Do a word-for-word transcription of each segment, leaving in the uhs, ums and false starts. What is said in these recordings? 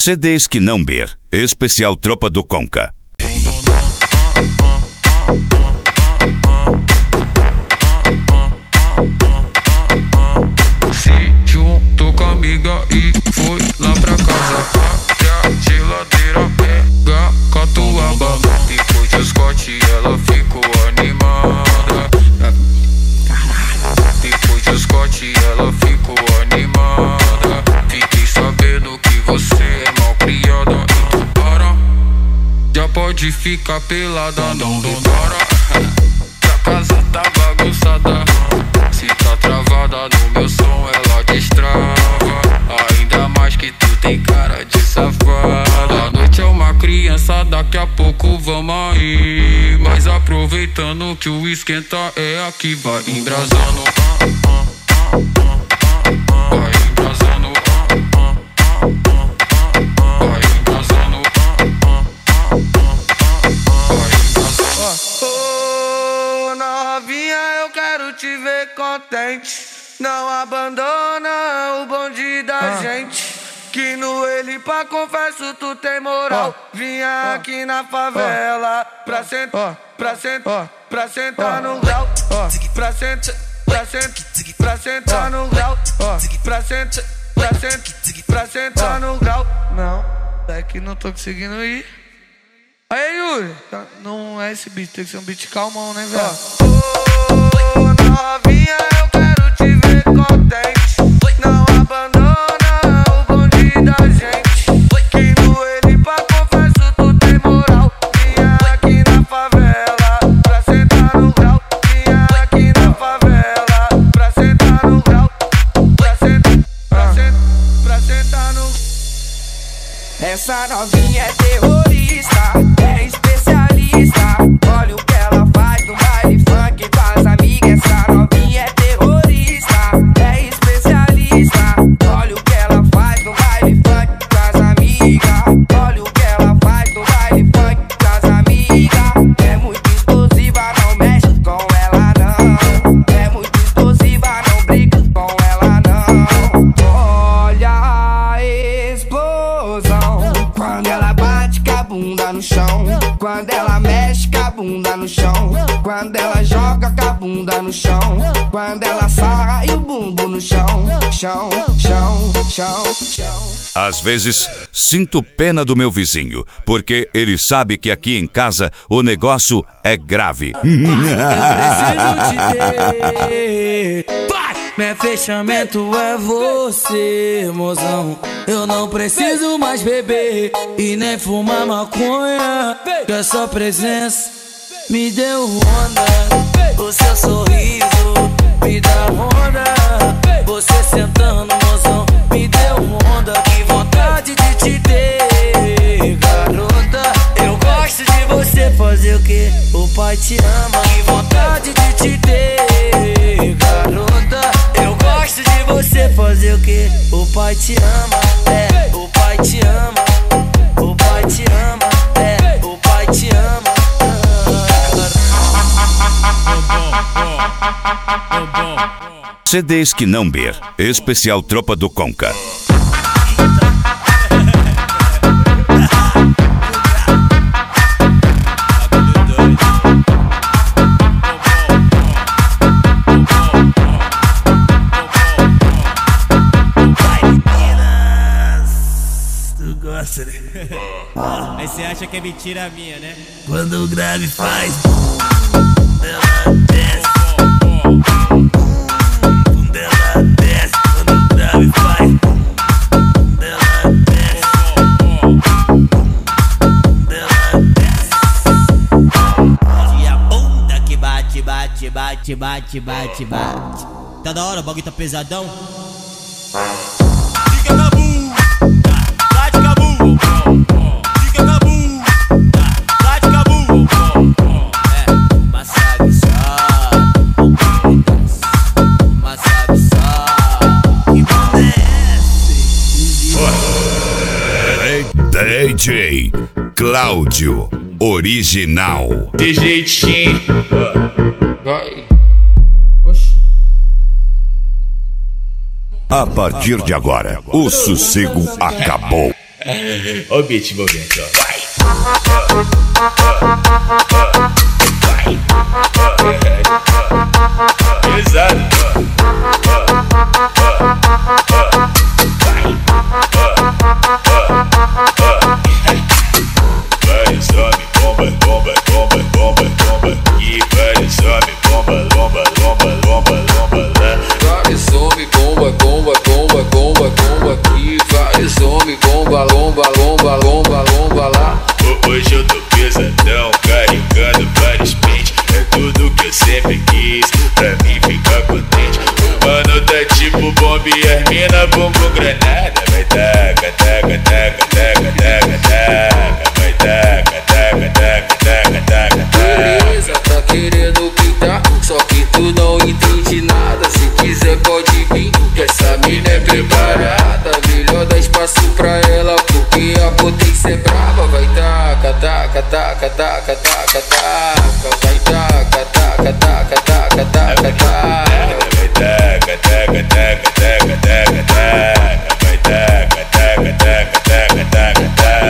C Ds que não ber. Especial Tropa do Conca. Se juntou com a amiga e foi lá pra casa. Até a geladeira pega catuaba. Depois do Scott ela ficou animada. Depois do Scott ela ficou animada. Fiquei sabendo que você é mal criada. Então para, já pode ficar pelada. Não demora, que a casa tá bagunçada. Se tá travada no meu som ela destrava. Ainda mais que tu tem cara de safada. A noite é uma criança, daqui a pouco vamos aí. Mas aproveitando que o esquenta é aqui. Vai embrasando, vai embrasando, vai embrasando, vai embrasando. Ô novinha, eu quero te ver contente. Não abandona o bonde da ah. gente. Que no ele pra confesso tu tem moral. Oh. Vinha oh. aqui na favela oh. pra sentar, oh. pra sentar, oh. pra sentar oh. no grau. Oh. Pra sentar, pra sentar, pra sentar oh. no grau. Oh. Pra sentar, pra sentar, pra sentar oh. no grau. Não, é que não tô conseguindo ir. Aí, Yuri, não é esse beat, tem que ser um beat calmão, né, velho? Ô, oh, novinha, eu quero te ver contente. Não abandona o bonde da gente. Que no ele pra confesso tu tem moral. Vinha aqui na favela pra sentar no grau. Vinha aqui na favela pra sentar no grau. Pra sentar, pra sentar, pra sentar no... Essa novinha é terrorista, é especialista. Olha o que ela faz no baile funk com as amigas. Essa novinha é terrorista, é especialista. Olha o que ela faz no baile funk com as amigas. Olha o que ela faz no baile funk com as amigas. É muito explosiva, não mexe com ela não. É muito explosiva, não briga com ela não. Olha a explosão quando ela bate com a bunda no chão. Quando ela mexe com a bunda no chão. Quando ela joga com a bunda no chão. Quando ela sarra e o bumbo no chão. Chão, chão, chão, chão. Às vezes, sinto pena do meu vizinho, porque ele sabe que aqui em casa o negócio é grave. Eu preciso te ter. Meu fechamento é você, mozão. Eu não preciso mais beber e nem fumar maconha. Que essa presença me deu onda. O seu sorriso me dá onda. Você sentando, mozão, me deu onda. Que vontade de te ter, garota. Eu gosto de você fazer o que o pai te ama. Que vontade de te ter, garota. Eu gosto de você fazer o que o pai te ama. É, o pai te ama. O pai te ama. É, o pai te ama. C Ds que não ber. Especial Tropa do Conca. Aí você acha que é mentira minha, né? Quando o grave faz, ela desce. quando ela desce, quando o grave faz, ela desce, ela desce. E a bunda que bate, bate, bate, bate, bate, bate. Tá da hora, o bagulho tá pesadão. Fica tabu. D J Cláudio Original. De jeitinho. Vai. A partir de agora, o sossego acabou. Ó o beat envolvente, ó. Vai! Vai! Pesado! Vai, some, bomba, bomba, bomba, bomba, bomba. E vai, some, bomba, lomba, lomba, lomba, lomba, lá. Vai, some, bomba, bomba, bomba, bomba, bomba. E vai, some, bomba, lomba, lomba, lomba, lomba, lá. Hoje eu tô pesadão, carregando vários pentes. É tudo que eu sempre quis, pra mim ficar contente. O mano tá tipo bomba e as mina bumbum granada. Vai taca, taca, taca, taca, taca, taca. Vai taca, taca, taca, taca, taca, taca. Beleza, tá querendo pintar, só que tu não entende nada. Se quiser pode vir, que essa mina é preparada. Melhor dar espaço pra ela, porque a potência é brava. Vai taca, taca, taca, taca, taca, taca. Vai taca, taca, taca, taca, taca, taca. Vai taca, taca, taca, taca, taca, taca. Vai taca, taca, taca, taca, taca,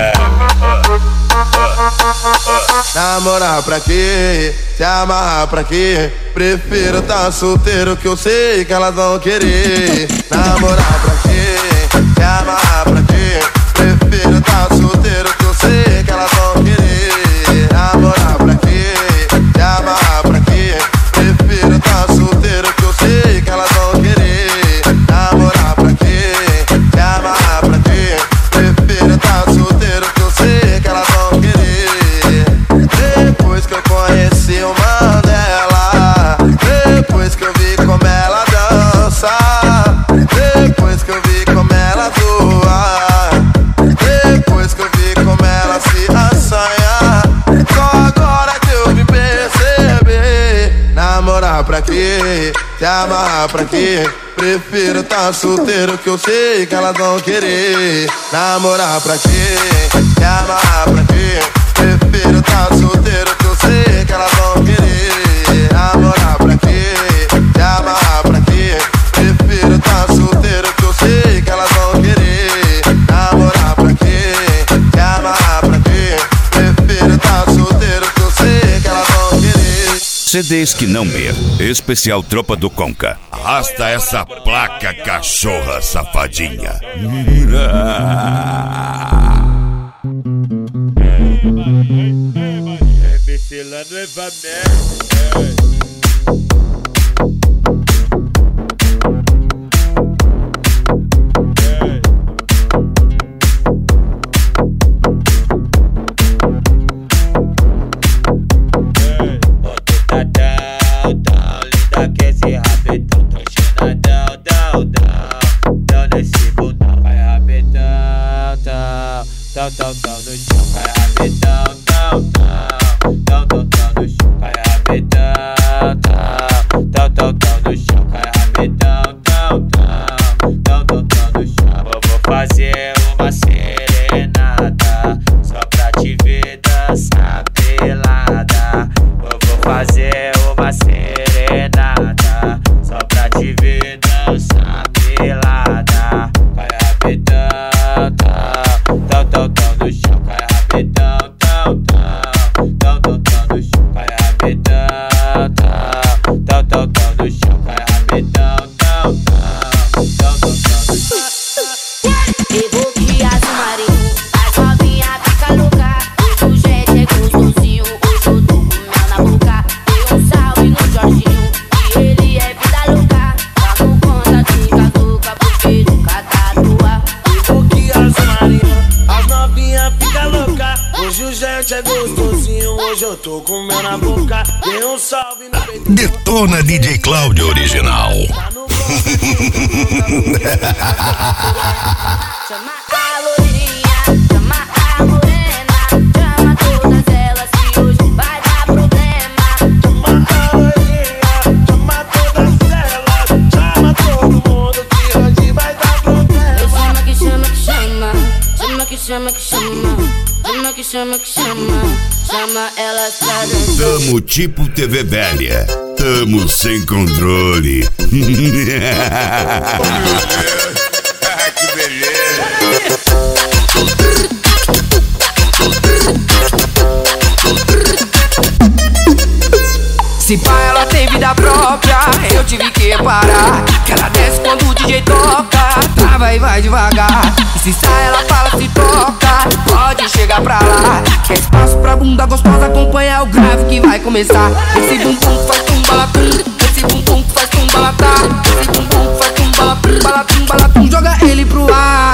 taca. Namorar pra quê? Se amarrar pra quê? Prefiro tá solteiro que eu sei que elas vão querer. Namorar pra quê? Se amarrar pra quê? Prefiro tá solteiro que eu sei que elas vão querer. Namorar pra quê? Se amarrar pra quê? Prefiro tá solteiro que eu sei que elas vão querer. Namorar pra quê? Se amarrar pra quê? Prefiro tá solteiro que eu sei que elas vão querer. Depois que eu conheci o Mandela, depois que eu vi como ela dança, depois que eu vi como ela zoa, depois que eu vi como ela se assanha, só agora que eu me percebi. Namorar pra quê? Se amarrar pra quê? Prefiro tá solteiro que eu sei que elas vão querer. Namorar pra quê? Se amarrar pra quê? Prefiro tá solteiro que eu sei que elas vão querer. Namorar pra quê? Se amarrar pra quê? Prefiro tá solteiro que eu sei que elas vão querer. Namorar pra quê? Se amarrar pra quê? Prefiro tá solteiro que eu sei que elas vão querer. C Ds que não mer. Especial Tropa do Conca. Arrasta essa placa, cachorra safadinha. É la nueva merde. Down, down, down no chão, vai rapidão, down, down, down, down, down no chão, vai rapidão, down, down, down, down no chão, vai rapidão, down, down, down, down, down no chão. Eu vou fazer uma serenata só pra te ver dançar pelada. Eu vou fazer uma serenata só pra te ver dançar pelada. Vai rapidão, down, down, down, down no chão, vai rapidão, down, down, down, down, down no chão, vai rapidão, down, down, down, down no chão, vai rapidão, down, down, down, down, down no chão. Pegou que azul marinho, as novinha fica louca. Hoje o gente é gostosinho, hoje eu tô com mel na boca. Dei um salve no Jorginho, que ele é vida louca. Tá com conta de catuca, porque nunca tá tua. Pegou que azul marinho, as novinha fica louca. Hoje o gente é gostosinho, hoje eu tô com mel na boca. Dei um salve no peito. Detona D J Cláudio Original. Chama a loirinha, chama a morena, chama todas elas que hoje vai dar problema. Chama a loirinha, chama todas elas, chama todo mundo que hoje vai dar problema. Chama que chama que chama, chama que chama que chama, chama que chama que chama, chama elas pra dançar. Tamo tipo T V velha. Tamo sem controle. Que beleza. Se pá, ela tem vida própria, eu tive que reparar que ela desce quando o D J toca, trava e vai devagar. E se sai, ela fala, se toca, pode chegar pra lá. Quer espaço pra bunda gostosa, acompanha o grave que vai começar. Esse bumbum faz tum balatum, esse bumbum faz tum balatá, esse bumbum faz tum balatum, balatum, balatum, joga ele pro ar.